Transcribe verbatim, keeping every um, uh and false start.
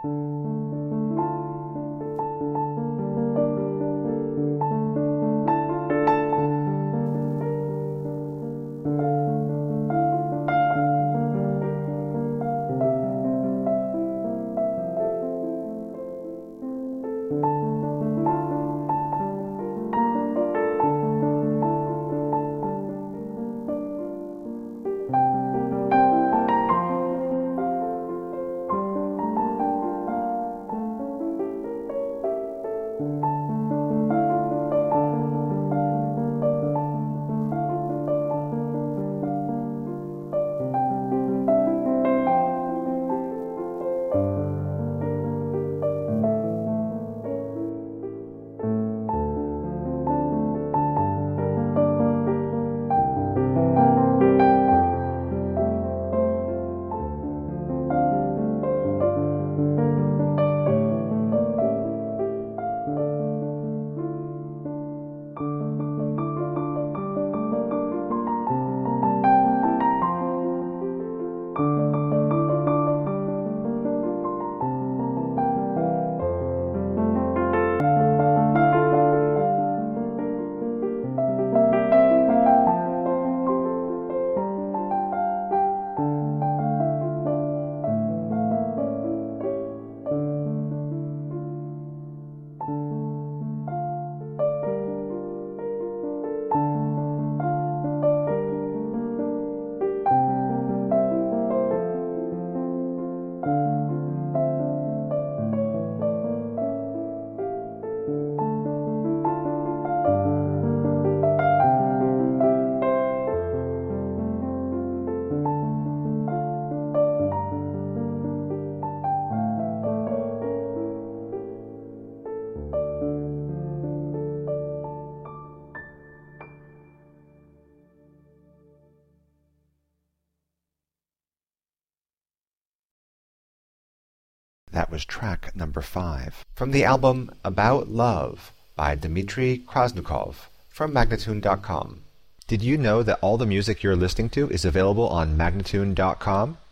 That was track number five from the album About Love by Dmitry Krasnikov from Magnatune dot com. Did you know that all the music you're listening to is available on Magnatune dot com?